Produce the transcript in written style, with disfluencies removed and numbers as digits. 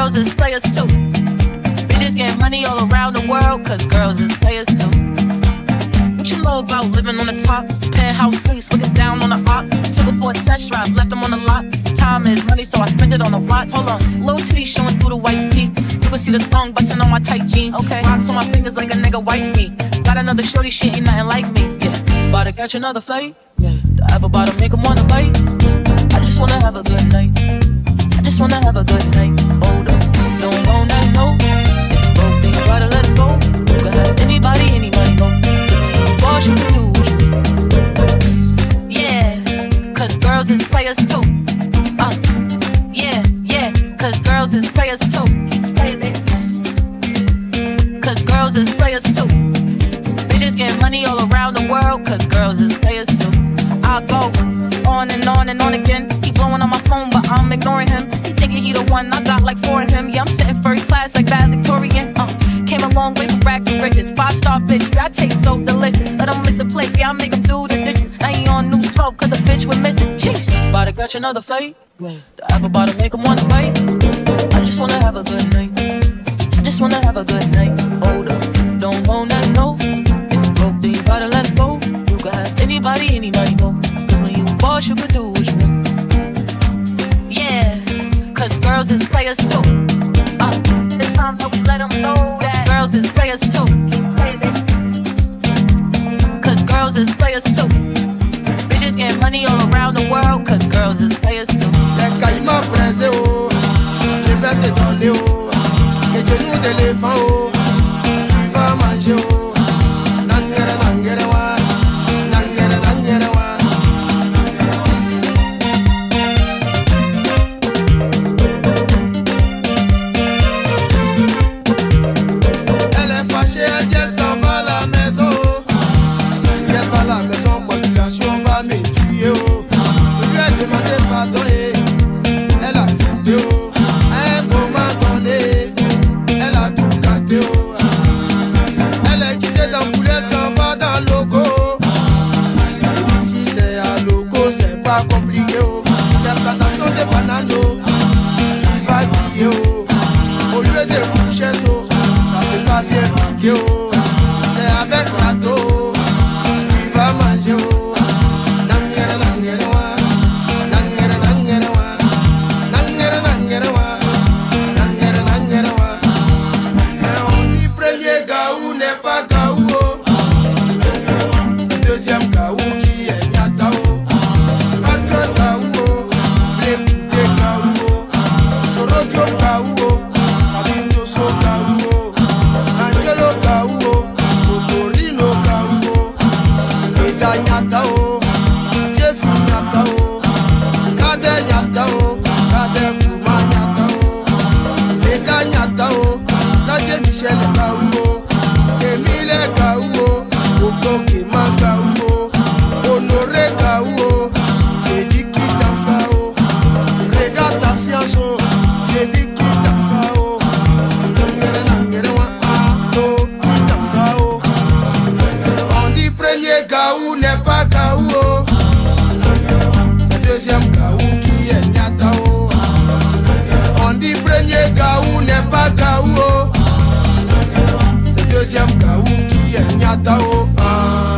girls is players too. Bitches get money all around the world, cause girls is players too. What you know about living on the top? Penthouse suites, looking down on the ops. Took her for a test drive, left them on the lot. Time is money, so I spend it on a watch. Hold on, little titty showing through the white tee. You can see the thong busting on my tight jeans. Okay, rocks on my fingers like a nigga wife me. Got another shorty, she ain't nothing like me. Yeah, about to catch another flight. Yeah, the apple bottom make him wanna bite. I just wanna have a good night. I just wanna have a good night. Hold up, don't go that no. If you broke, then you gotta let it go. You can have anybody go. Boss, you can do what you do. Yeah, cause girls is players too. Yeah, cause girls is players too. Cause girls is players too. Bitches get money all around the world, cause girls is players too. I'll go on and on again. Keep blowing on my phone, but I'm ignoring him. He thinking he the one, I got like 4 of him. Yeah, I'm sitting first class like bad Victorian. Came a long way from rag to riches. 5-star bitch, yeah, I taste so delicious. Let him lick the plate, yeah, I make him do the dishes. I ain't on news 12, cause a bitch went missing. Sheesh, about to catch another flight. The apple bottom make him wanna bite. I just wanna have a good night. I just wanna have a good night. Hold up, don't want that no. If you broke, then you gotta let it go. You can have anybody go. Cause when you a boss, you can do what you want. Yeah, cause girls is players too. It's time that we let them know that girls is players too. Cause girls is players too. Bitches get money all around the world, cause girls is players too. C'est quand il m'a pressé, oh, je vais te donner, oh, les genoux d'éléphant, oh, tu vas manger, oh, nangere, nangere, wa, nangere, nangere, wa. Elle est fâchée, elle dit elle s'en va à la maison, si elle va à la maison, population va me tuer, oh. Je lui ai demandé pardon et elle a accepté, oh. À un moment donné, elle a tout gâté, oh. Elle est quittée dans le poulet, elle s'en va dans le logo. Ici c'est à logo, c'est pas compliqué, oh. C'est plantation de bananes, oh. Tu vas griller, oh. Au lieu de fourchettes, oh, ça fait pas bien piquer, oh. C'est avec râteau, tu vas manger, oh. Nangere, nangere, wa. Nangere, nangere, wa. Nangere, nangere, wa. Nangere, nangere, wa. Mais on dit premier gaou n'est pas gaou, oh. C'est deuxième gaou qui est nyata, oh. Marque gaou, oh. Blé coupé gaou, oh. Sorokyo gaou, oh. Sabindo so gaou, oh. Angelo gaou, oh. Totorino gaou, oh. Eda nyata, oh. Tiefi nyata, oh. Kade nyata, oh. Kade Kuma nyata, oh. Eda nyata, oh. Raje Michel gaou, oh. Emile gaou, oh. Oko Kema gaou, oh. Honoré gaou, oh. J'ai dit qui dansa, oh. Regarde ta science, oh. J'ai dit qui dansa, oh. Nangere, nangere, wa, ah, oh. Qui dansa, oh. On dit premier gaou n'est pas gaou, oh. C'est deuxième gaou qui est nyata, oh. On dit premier gaou n'est pas gaou, oh. C'est deuxième gaou qui est nyata, oh.